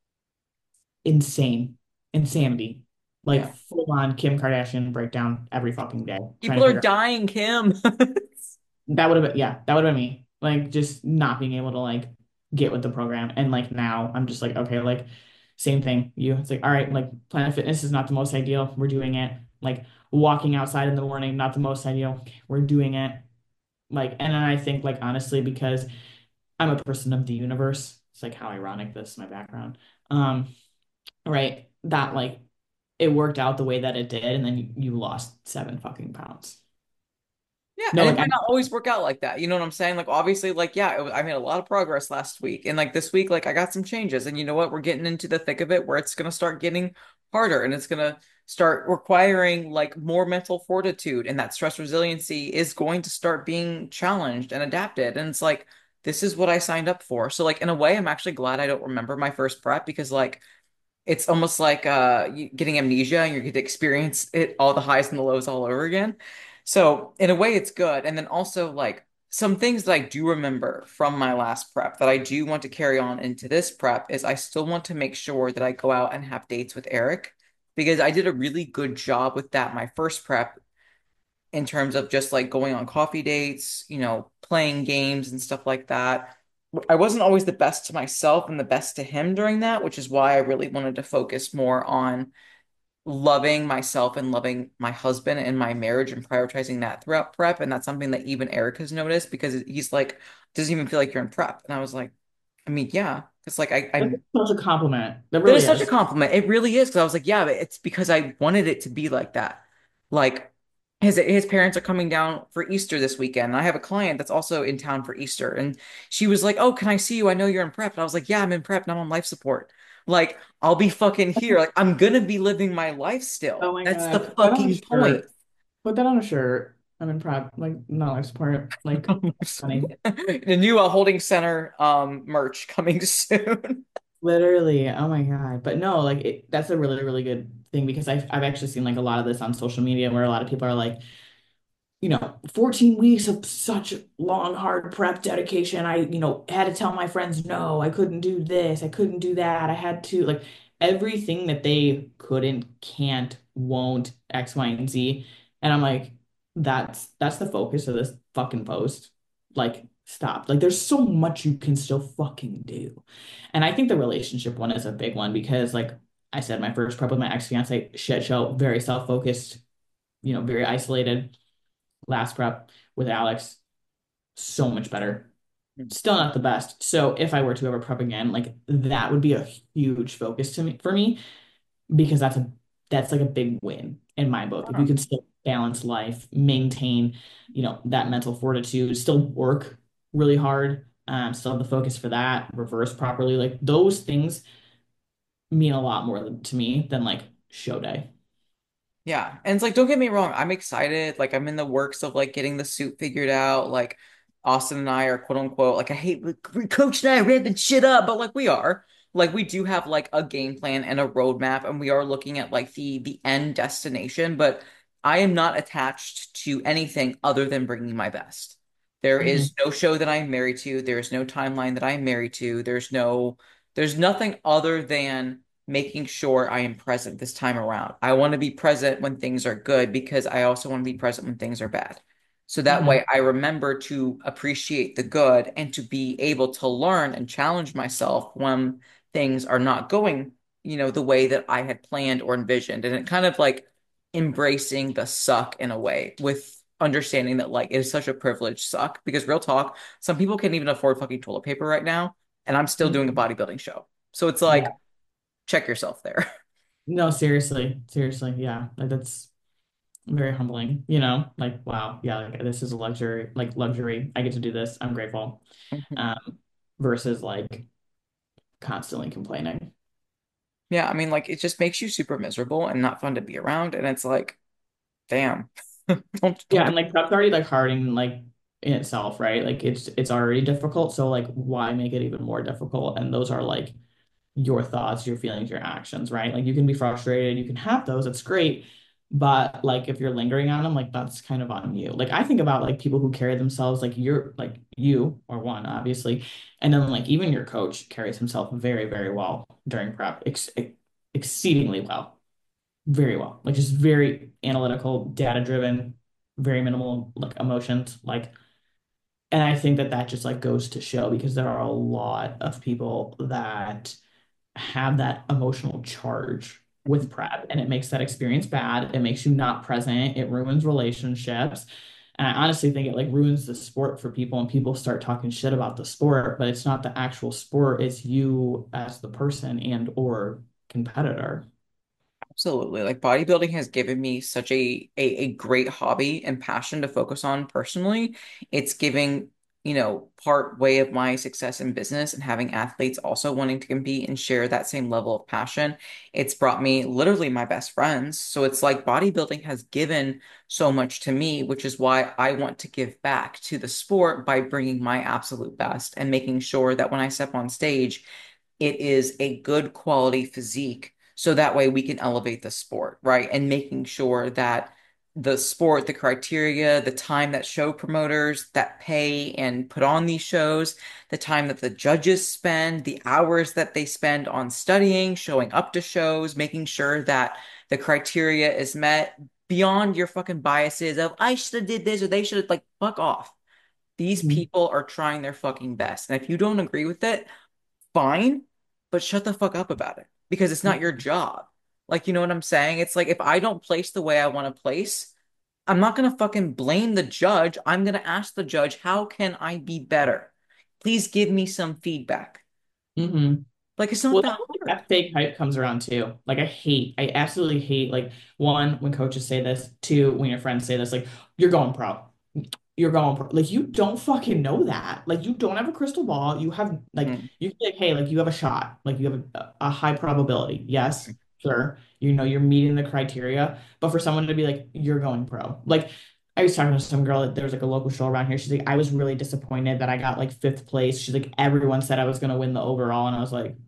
insane, insanity. Like Yeah. full on Kim Kardashian breakdown every fucking day, trying People to are figure out dying, Kim. that would have been yeah, that would have been me. Like just not being able to like get with the program. And like now I'm just like, okay, like same thing. You it's like, all right, like Planet Fitness is not the most ideal. We're doing it. Like walking outside in the morning, not the most ideal. Okay, we're doing it. Like, and then I think like honestly, because I'm a person of the universe, it's like how ironic this is my background. Um, right. That like it worked out the way that it did, and then you, you lost seven fucking pounds. Yeah, No, and it like might I not always work out like that. You know what I'm saying? Like obviously, like yeah, it was, I made a lot of progress last week, and like this week, like I got some changes, and you know what? We're getting into the thick of it, where it's gonna start getting harder, and it's gonna start requiring like more mental fortitude, and that stress resiliency is going to start being challenged and adapted. And it's like this is what I signed up for. So like in a way, I'm actually glad I don't remember my first prep because like it's almost like uh you- getting amnesia and you get to experience it all the highs and the lows all over again. So in a way it's good. And then also like some things that I do remember from my last prep that I do want to carry on into this prep is I still want to make sure that I go out and have dates with Eric because I did a really good job with that my first prep in terms of just like going on coffee dates, you know, playing games and stuff like that. I wasn't always the best to myself and the best to him during that, which is why I really wanted to focus more on loving myself and loving my husband and my marriage and prioritizing that throughout prep. And that's something that even Eric has noticed because he's like, doesn't even feel like you're in prep. And I was like, I mean, yeah, it's like I, that's I'm such a compliment. That that really is such a is. compliment. It really is because I was like, yeah, but it's because I wanted it to be like that. Like his his parents are coming down for Easter this weekend. And I have a client that's also in town for Easter, and she was like, "Oh, can I see you? I know you're in prep." And I was like, "Yeah, I'm in prep, and I'm on life support. Like, I'll be fucking here. Like, I'm gonna be living my life Oh still. my That's the God. Put that on a fucking point." shirt. Put that on a shirt. I'm in prep. Like, no life support. Like, funny. The new uh, holding center um merch coming soon. Literally, oh my God. But no, like it, that's a really, really good thing because I've I've actually seen like a lot of this on social media where a lot of people are like, you know, fourteen weeks of such long, hard prep dedication. I, you know, had to tell my friends, no, I couldn't do this, I couldn't do that. I had to like everything that they couldn't, can't, won't, X, Y, and Z. And I'm like, that's that's the focus of this fucking post. Like, stop. Like, there's so much you can still fucking do. And I think the relationship one is a big one because, like I said, my first prep with my ex-fiance, shit show, very self-focused, you know, very isolated last prep with Alex, so much better. Still not the best. So if I were to ever prep again, like that would be a huge focus to me for me because that's a that's like a big win in my book. If you can still balance life, maintain, you know, that mental fortitude, still work really hard, um, still have the focus for that, reverse properly, like those things mean a lot more than, to me than like show day. Yeah. And it's like, don't get me wrong, I'm excited. Like, I'm in the works of like getting the suit figured out. Like, Austin and I are quote unquote, like, I hate Coach and I are ramping shit up, but like, we are. Like, we do have like a game plan and a roadmap, and we are looking at like the the end destination. But I am not attached to anything other than bringing my best. There Mhm. is no show that I'm married to. There's no timeline that I'm married to. There's no, there's nothing other than making sure I am present this time around. I want to be present when things are good because I also want to be present when things are bad. So that way Mhm. I remember to appreciate the good and to be able to learn and challenge myself when things are not going, you know, the way that I had planned or envisioned. And it kind of like embracing the suck in a way with understanding that like it is such a privilege suck because real talk, some people can't even afford fucking toilet paper right now, and I'm still doing a Mhm. bodybuilding show. So it's Yeah. like check yourself there. No, seriously. Seriously. Yeah. Like that's very humbling, you know, like, wow, yeah, like this is a luxury, like luxury. I get to do this. I'm grateful. Mhm. Um, versus like constantly complaining. Yeah, I mean, like it just makes you super miserable and not fun to be around. And it's like, damn, don't Yeah, don't and be. like prep's already like hard and like in itself, right? Like it's it's already difficult. So like why make it even more difficult? And those are like your thoughts, your feelings, your actions, right? Like you can be frustrated, you can have those, it's great. But like if you're lingering on them, like that's kind of on you. Like I think about like people who carry themselves like you're like you or one, obviously. And then like even your coach carries himself very, very well during prep, ex ex- exceedingly well, very well. Like just very analytical, data driven, very minimal like emotions. Like and I think that that just like goes to show because there are a lot of people that have that emotional charge with prep and it makes that experience bad. It makes you not present. It ruins relationships. And I honestly think it like ruins the sport for people and people start talking shit about the sport, but it's not the actual sport, it's you as the person and or competitor. Absolutely. Like bodybuilding has given me such a, a a great hobby and passion to focus on personally. It's giving, you know, part way of my success in business and having athletes also wanting to compete and share that same level of passion. It's brought me literally my best friends. So it's like bodybuilding has given so much to me, which is why I want to give back to the sport by bringing my absolute best and making sure that when I step on stage, it is a good quality physique so that way we can elevate the sport, right? And making sure that the sport, the criteria, the time that show promoters that pay and put on these shows, the time that the judges spend, the hours that they spend on studying, showing up to shows, making sure that the criteria is met beyond your fucking biases of I should have did this or they should have like fuck off. These Mhm. people are trying their fucking best. And if you don't agree with it, fine, but shut the fuck up about it because it's not your job. Like, you know what I'm saying? It's like if I don't place the way I want to place, I'm not gonna fucking blame the judge. I'm gonna ask the judge, how can I be better? Please give me some feedback. Mhm. Like, it's not Well, that that's where hard. that fake hype comes around too. Like I hate, I absolutely hate like one, when coaches say this, two, when your friends say this, like you're going pro. You're going pro. Like you don't fucking know that. Like you don't have a crystal ball. You have like Mm. you can be like, hey, like you have a shot. Like you have a, a high probability. Yes, sure. You know you're meeting the criteria. But for someone to be like, you're going pro. Like I was talking to some girl, there was like a local show around here. She's like, I was really disappointed that I got like fifth place. She's like, everyone said I was gonna win the overall, and I was like,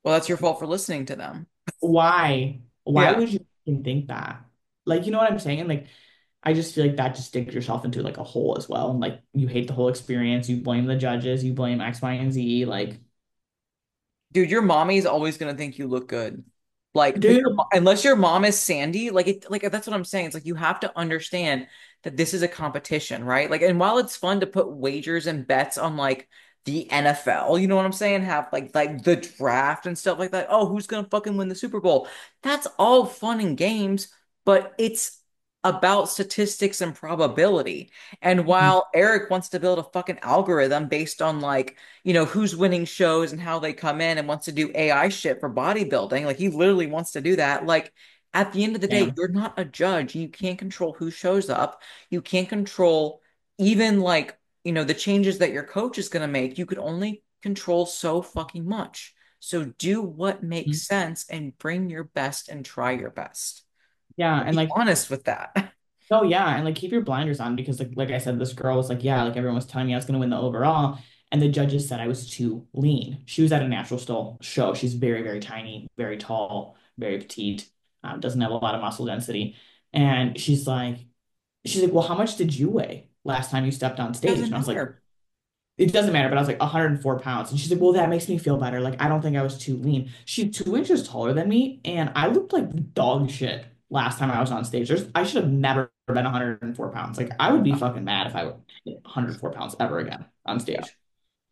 Well, that's your fault for listening to them. Why? Why Yeah. would you even think that? Like, you know what I'm saying? And like, I just feel like that just digs yourself into like a hole as well. And like, you hate the whole experience. You blame the judges. You blame X, Y, and Z. Like, Dude, your mommy's always gonna think you look good. Like, but your, dude, mo- unless your mom is Sandy, like it, like that's what I'm saying. It's like you have to understand that this is a competition, right? Like, and while it's fun to put wagers and bets on like the N F L, you know what I'm saying? Have like like the draft and stuff like that. Oh, who's gonna fucking win the Super Bowl? That's all fun and games, but it's about statistics and probability. And while Eric wants to build a fucking algorithm based on like you know, who's winning shows and how they come in and wants to do A I shit for bodybuilding. Like he literally wants to do that. Like at the end of the day, damn. you're not a judge. You can't control who shows up. You can't control even like, you know, the changes that your coach is going to make. You could only control so fucking much. So do what makes sense and bring your best and try your best. Yeah. And Be like, honest with that. oh yeah, and like keep your blinders on because like like I said, this girl was like, yeah, like everyone was telling me I was gonna win the overall, and the judges said I was too lean. She was at a natural stall show. She's very, very tiny, very tall, very petite, um, doesn't have a lot of muscle density. And she's like, she's like, well, how much did you weigh last time you stepped on stage? Doesn't And I was like, matter. it doesn't matter, but I was like one hundred four pounds. And she's like, well, that makes me feel better. Like, I don't think I was too lean. She's two inches taller than me, and I looked like dog shit last time I was on stage. There's, I should have never been one hundred four pounds. Like, I would be fucking mad if I were one hundred four pounds ever again on Yeah. stage.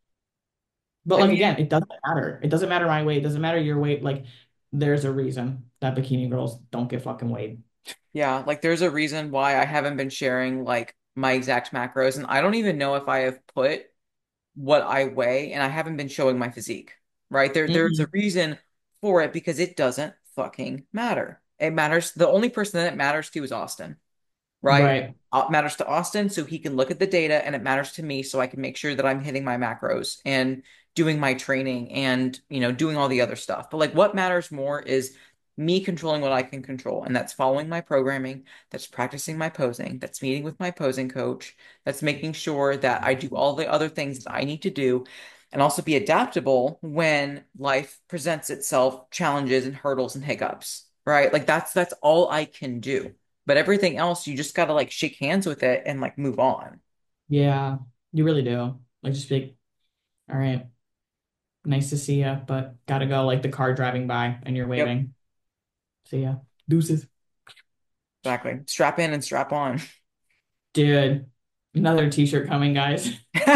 But I like mean, again, it doesn't matter. It doesn't matter my weight. It doesn't matter your weight. Like, there's a reason that bikini girls don't get fucking weighed. yeah, like there's a reason why I haven't been sharing like my exact macros, and I don't even know if I have put what I weigh, and I haven't been showing my physique, right? There, there's a Mhm. reason for it because it doesn't fucking matter. It matters. The only person that it matters to is Austin, right? Right. Uh, It matters to Austin so he can look at the data, and it matters to me so I can make sure that I'm hitting my macros and doing my training and, you know, doing all the other stuff. But like what matters more is me controlling what I can control, and that's following my programming, that's practicing my posing, that's meeting with my posing coach, that's making sure that I do all the other things that I need to do. And also be adaptable when life presents itself challenges and hurdles and hiccups, right? Like that's that's all I can do. But everything else, you just gotta like shake hands with it and like move on. Yeah, you really do. Like, just be like, all right, nice to see you, but gotta go. Like the car driving by and you're Yep, waving. See ya. Deuces. exactly. Strap in and strap on. Dude, another t-shirt coming, guys.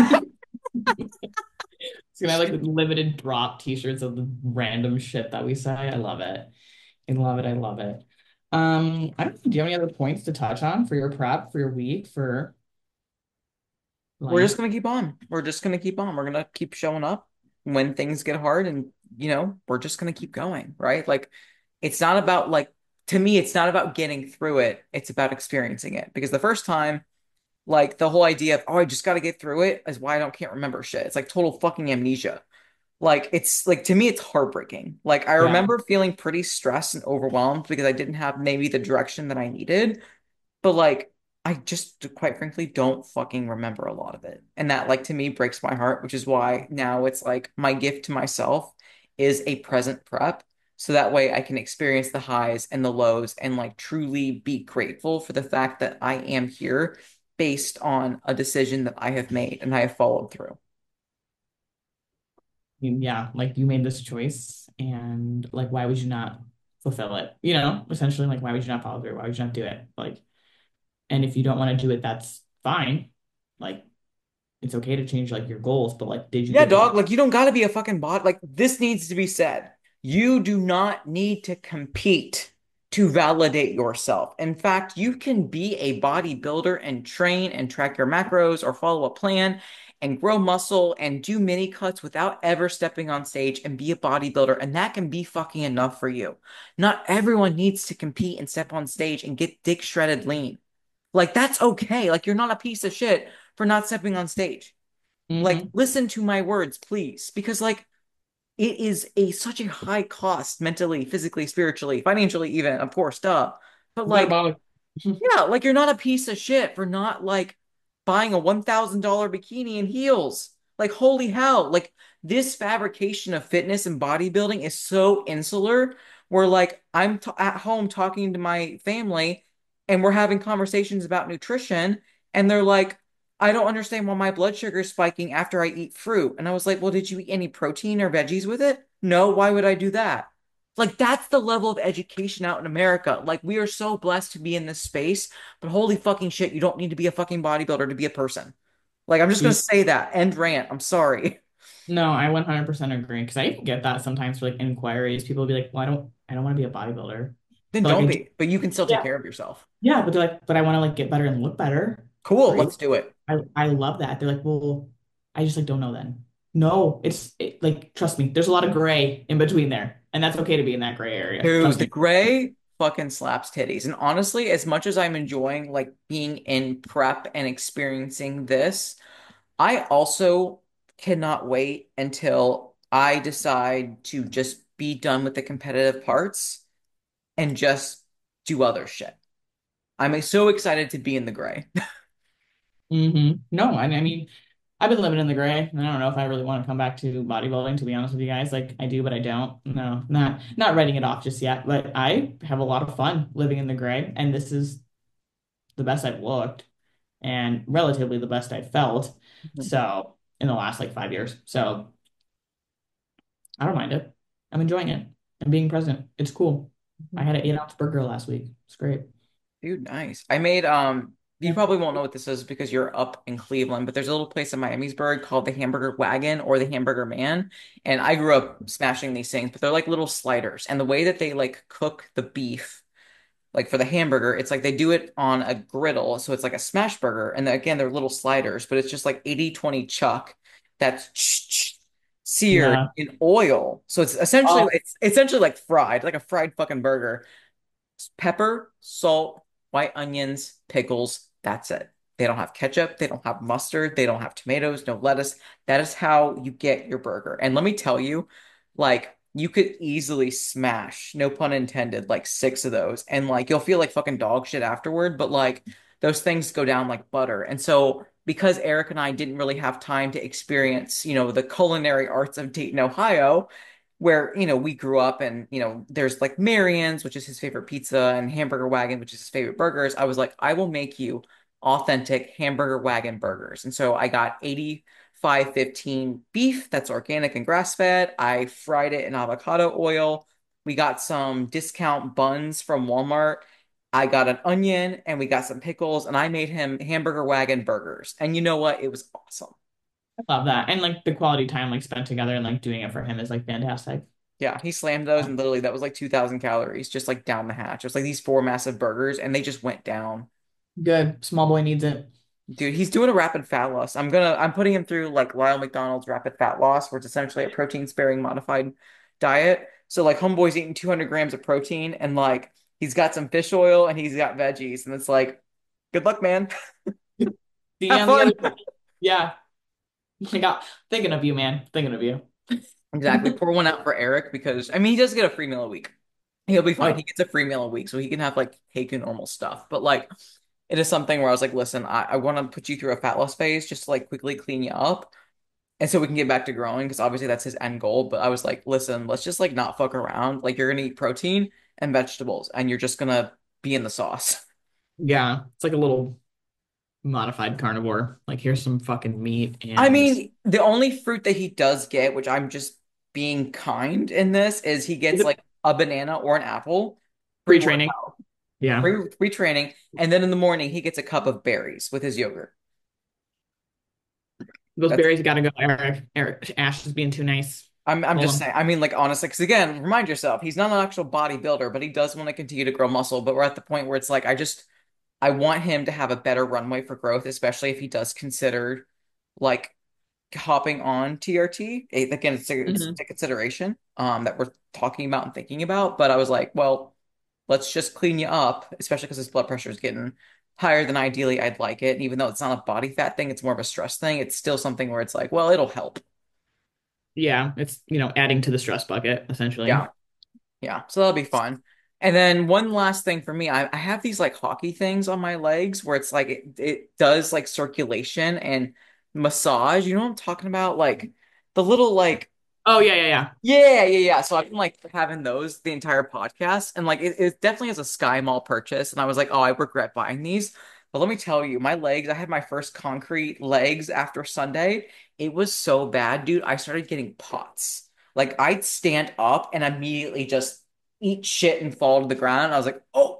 It's gonna have like limited drop t-shirts of the random shit that we say. I love it. I love it. I love it. Um, I don't know, do you have any other points to touch on for your prep, for your week, for We're just life? gonna keep on. We're just gonna keep on. We're gonna keep showing up when things get hard, and you know, we're just gonna keep going, right? Like it's not about like to me, it's not about getting through it. It's about experiencing it. Because the first time, like the whole idea of, oh, I just gotta get through it is why I don't can't remember shit. It's like total fucking amnesia. Like it's like to me it's heartbreaking. Like I Yeah. remember feeling pretty stressed and overwhelmed because I didn't have maybe the direction that I needed, but like I just quite frankly don't fucking remember a lot of it. And that like to me breaks my heart, which is why now it's like my gift to myself is a present prep. So that way I can experience the highs and the lows and like truly be grateful for the fact that I am here based on a decision that I have made and I have followed through. You- Yeah, like you made this choice and like why would you not fulfill it? You know, essentially like why would you not follow through? Why would you not do it? Like, and if you don't want to do it, that's fine. Like it's okay to change like your goals, but like did you Yeah, get the dog, like you don't gotta be a fucking bot. Like this needs to be said. You do not need to compete to validate yourself. In fact, you can be a bodybuilder and train and track your macros or follow a plan and grow muscle and do mini cuts without ever stepping on stage and be a bodybuilder. And that can be fucking enough for you. Not everyone needs to compete and step on stage and get dick shredded lean. Like that's okay. Like you're not a piece of shit for not stepping on stage. Like, hmm listen to my words, please, because like it is a such a high cost mentally, physically, spiritually, financially, even, of course, duh. But like, Metabolic. yeah, like you're not a piece of shit for not like buying a one thousand dollar bikini and heels. Like, holy hell. Like, this fabrication of fitness and bodybuilding is so insular where, like, I'm t at home talking to my family and we're having conversations about nutrition. And they're like, I don't understand why my blood sugar is spiking after I eat fruit. And I was like, well, did you eat any protein or veggies with it? No, why would I do that? Like, that's the level of education out in America. Like, we are so blessed to be in this space, but holy fucking shit, you don't need to be a fucking bodybuilder to be a person. Like, I'm just gonna Yeah. say that. End rant. I'm sorry. No, I one hundred percent agree because I even get that sometimes for like inquiries. People will be like, "Well, I don't, I don't want to be a bodybuilder," Then but like, don't I do, be. But you can still take yeah, care of yourself. yeah, but they're like, "But I want to like get better and look better." Cool, Great, let's do it. I I love that. They're like, "Well, I just like don't know then." No, it's it, like trust me, there's a lot of gray in between there, and that's okay to be in that gray area. Dude, Trust the me. gray fucking slaps titties. And honestly, as much as I'm enjoying like being in prep and experiencing this, I also cannot wait until I decide to just be done with the competitive parts and just do other shit. I'm so excited to be in the gray. hmm No, I, I mean, I've been living in the gray, and I don't know if I really want to come back to bodybuilding, to be honest with you guys. Like I do, but I don't. No, not not writing it off just yet. But I have a lot of fun living in the gray, and this is the best I've looked and relatively the best I've felt. So in the last like five years. So I don't mind it. I'm enjoying it. I'm being present. It's cool. I had an eight ounce burger last week. It's great. Dude, nice. I made um you Yeah. probably won't know what this is because you're up in Cleveland, but there's a little place in Miamisburg called the Hamburger Wagon or the Hamburger Man. And I grew up smashing these things, but they're like little sliders. And the way that they like cook the beef, like for the hamburger, it's like they do it on a griddle. So it's like a smash burger. And then, again, they're little sliders, but it's just like eighty twenty chuck that's seared Yeah. in oil. So it's essentially Oh, it's essentially like fried, like a fried fucking burger. Pepper, salt, white onions, pickles. That's it. They don't have ketchup. They don't have mustard. They don't have tomatoes, no lettuce. That is how you get your burger. And let me tell you, like, you could easily smash, no pun intended, like six of those. And like, you'll feel like fucking dog shit afterward, but like, those things go down like butter. And so, because Eric and I didn't really have time to experience, you know, the culinary arts of Dayton, Ohio, where you know we grew up and you know there's like Marion's, which is his favorite pizza, and Hamburger Wagon, which is his favorite burgers. I was like, I will make you authentic Hamburger Wagon burgers. And so I got eighty-five fifteen beef that's organic and grass fed. I fried it in avocado oil. We got some discount buns from Walmart. I got an onion and we got some pickles and I made him Hamburger Wagon burgers. And you know what? It was awesome. I love that. And like the quality time like spent together and like doing it for him is like fantastic. Yeah, he slammed those and literally that was like two thousand calories just like down the hatch. It was like these four massive burgers and they just went down. Good. Small boy needs it. Dude, he's doing a rapid fat loss. I'm gonna I'm putting him through like Lyle McDonald's rapid fat loss, where it's essentially a protein sparing modified diet. So like homeboy's eating two hundred grams of protein and like he's got some fish oil and he's got veggies and it's like good luck, man. See you Have on the fun. other side. Yeah. I got thinking of you, man. Thinking of you. Exactly. Pour one out for Eric because I mean he does get a free meal a week. He'll be fine. He Oh, gets a free meal a week, so he can have like cake and normal stuff. But like it is something where I was like, listen, I, I want to put you through a fat loss phase just to like quickly clean you up. And so we can get back to growing because obviously that's his end goal. But I was like, listen, let's just like not fuck around. Like you're gonna eat protein and vegetables and you're just gonna be in the sauce. yeah. It's like a little modified carnivore. Like here's some fucking meat I and mean, the only fruit that he does get, which I'm just being kind in this, is he is gets it like a banana or an apple pre-training? pre-workout, Yeah. pre pre-training, and then in the morning he gets a cup of berries with his yogurt. Those That's berries gotta go, Eric. Eric, Ash is being too nice. I'm I'm Pull just them. saying. I mean, like honestly, because again, remind yourself, he's not an actual bodybuilder, but he does want to continue to grow muscle. But we're at the point where it's like, I just I want him to have a better runway for growth, especially if he does consider like hopping on T R T. Eh, Again, it's a, it's hmm a consideration um that we're talking about and thinking about. But I was like, well, let's just clean you up, especially because his blood pressure is getting higher than ideally I'd like it. And even though it's not a body fat thing, it's more of a stress thing. It's still something where it's like, well, it'll help. Yeah, it's you know adding to the stress bucket Yeah. essentially. Yeah, so that'll be fun. And then one last thing for me, I, I have these like hockey things on my legs where it's like it, it does like circulation and massage. You know what I'm talking about? Like the little like Oh yeah, yeah, yeah. yeah, yeah, yeah. So I've been like having those the entire podcast, and like it, it definitely is a Sky Mall purchase. And I was like, oh, I regret buying these. But let me tell you, my legs, I had my first concrete legs after Sunday. It was so bad, dude. I started getting POTS. Like I'd stand up and immediately just eat shit and fall to the ground. I was like, oh,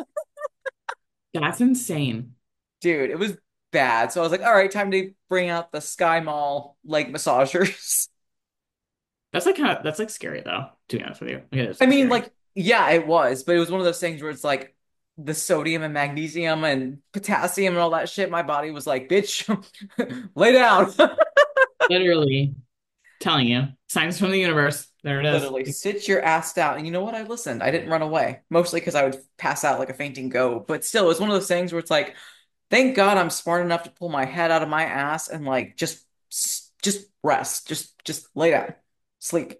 That's insane. dude, it was bad. So I was like, all right, time to bring out the Sky Mall leg massagers. That's like kind of that's like scary though, to be honest with you. Like, it is I like mean, scary. like, yeah, it was, but it was one of those things where it's like the sodium and magnesium and potassium and all that shit. My body was like, bitch, lay down. Literally telling you. Signs from the universe. There it is. Literally, sit your ass down. And you know what? I listened. I didn't run away, mostly because I would pass out like a fainting goat. But still, it was one of those things where it's like, thank God I'm smart enough to pull my head out of my ass and like just, just rest, just, just lay down, sleep.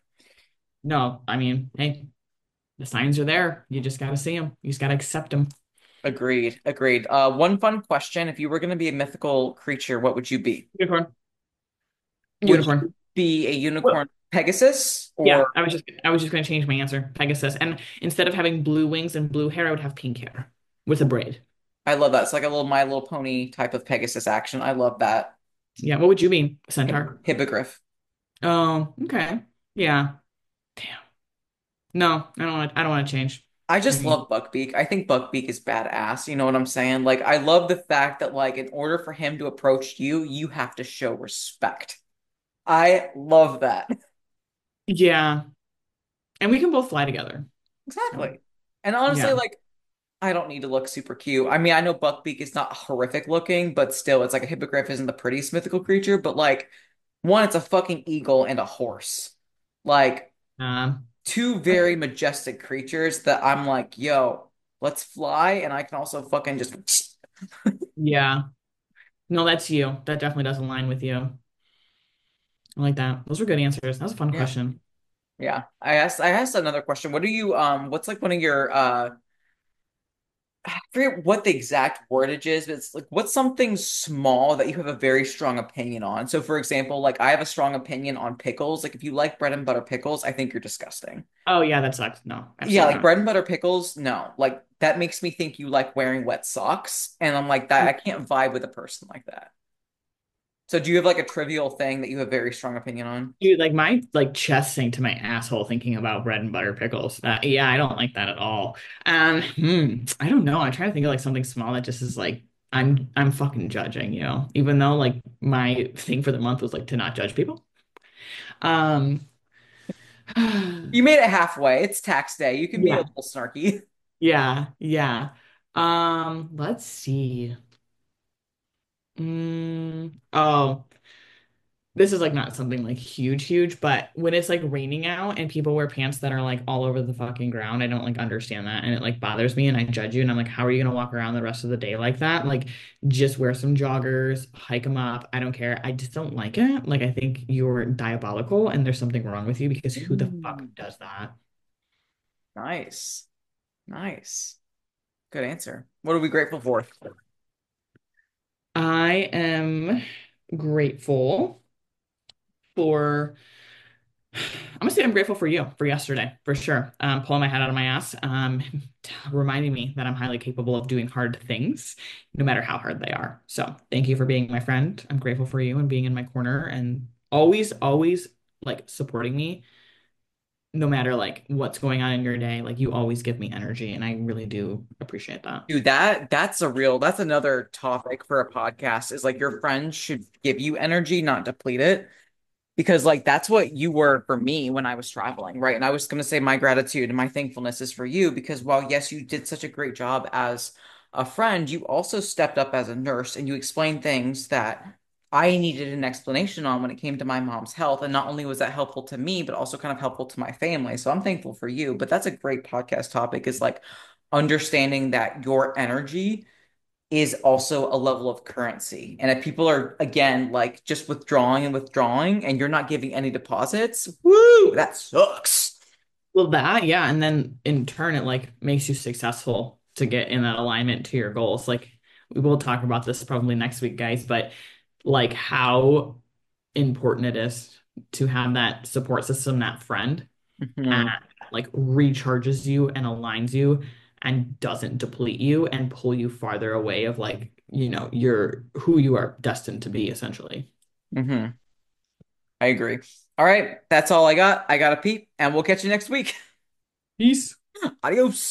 No, I mean, hey, the signs are there. You just gotta see them. You just gotta accept them. Agreed, agreed. Uh, one fun question: if you were going to be a mythical creature, what would you be? Unicorn. Would you Unicorn. be a Well, unicorn Pegasus yeah, or I was just I was just gonna change my answer. Pegasus. And instead of having blue wings and blue hair, I would have pink hair with a braid. I love that. It's like a little My Little Pony type of Pegasus action. I love that. Yeah, what would you be? Hip- Centaur. Hippogriff. Oh, okay. Yeah. Damn. No, I don't want I don't want to change. I I just mean, love Buckbeak. I think Buckbeak is badass. You know what I'm saying? Like I love the fact that like in order for him to approach you, you have to show respect. I love that. yeah. And we can both fly together. So Exactly. And honestly, yeah. like I don't need to look super cute. I mean, I know Buckbeak is not horrific looking, but still, it's like a hippogriff isn't the prettiest mythical creature, but like one, it's a fucking eagle and a horse. Like Um, two very majestic creatures that I'm like, yo, let's fly, and I can also fucking just yeah. No, that's you. That definitely does align with you. I like that. Those were good answers. That was a fun yeah, question. yeah. I asked I asked another question. What do you um what's like one of your uh I forget what the exact wordage is, but it's like what's something small that you have a very strong opinion on. So for example, like I have a strong opinion on pickles. Like if you like bread and butter pickles, I think you're disgusting. Oh yeah, that sucks. No, Yeah, absolutely like not. bread and butter pickles, no. Like that makes me think you like wearing wet socks. And I'm like that I can't vibe with a person like that. So do you have like a trivial thing that you have very strong opinion on? Dude, like my like chest sank to my asshole thinking about bread and butter pickles. Uh, yeah, I don't like that at all. Um, hmm, I don't know. I'm trying to think of like something small that just is like I'm I'm fucking judging, you know, even though like my thing for the month was like to not judge people. Um, You made it halfway. It's tax day. You can be a yeah, little snarky. yeah, yeah. Um, let's see. Mm, oh. This is like not something like huge, huge, but when it's like raining out and people wear pants that are like all over the fucking ground, I don't like understand that. And it like bothers me and I judge you. And I'm like, how are you gonna walk around the rest of the day like that? Like, just wear some joggers, hike them up. I don't care. I just don't like it. Like, I think you're diabolical and there's something wrong with you because who the fuck Mm, does that? nice. Nice. Good answer. What are we grateful for? I am grateful for I'm gonna say I'm grateful for you for yesterday, for sure. Um, pulling my head out of my ass, um, reminding me that I'm highly capable of doing hard things, no matter how hard they are. So thank you for being my friend. I'm grateful for you and being in my corner and always, always like supporting me, no matter like what's going on in your day. Like you always give me energy, and I really do appreciate that. Dude, that that's a real that's another topic for a podcast is like your friends should give you energy, not deplete it. Because like that's what you were for me when I was traveling, right? And I was going to say my gratitude and my thankfulness is for you because while yes, you did such a great job as a friend, you also stepped up as a nurse and you explained things that I needed an explanation on when it came to my mom's health. And not only was that helpful to me, but also kind of helpful to my family. So I'm thankful for you. But that's a great podcast topic is like understanding that your energy is also a level of currency. And if people are, again, like just withdrawing and withdrawing and you're not giving any deposits, woo, that sucks. Well, that, yeah, and then in turn, it like makes you successful to get in that alignment to your goals. Like we will talk about this probably next week, guys, but like how important it is to have that support system, that friend, and Hmm. like recharges you and aligns you and doesn't deplete you and pull you farther away of like, you know, your who you are destined to be essentially. Hmm. I agree. All right, that's all I got. I got to peep, and we'll catch you next week. Peace. Adios.